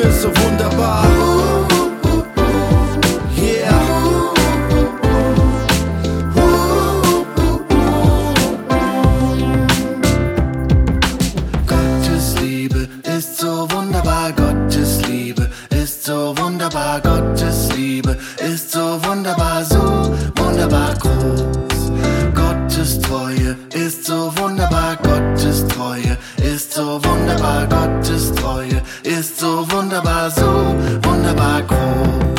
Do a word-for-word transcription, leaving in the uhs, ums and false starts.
ist so wunderbar. Yeah. Gottes Liebe ist so wunderbar, Gottes Liebe ist so wunderbar, Gottes Liebe ist so wunderbar, so wunderbar groß. Gottes Treue ist so wunderbar, Gottes Treue ist so wunderbar, Gottes Treue ist so wunderbar, so wunderbar groß.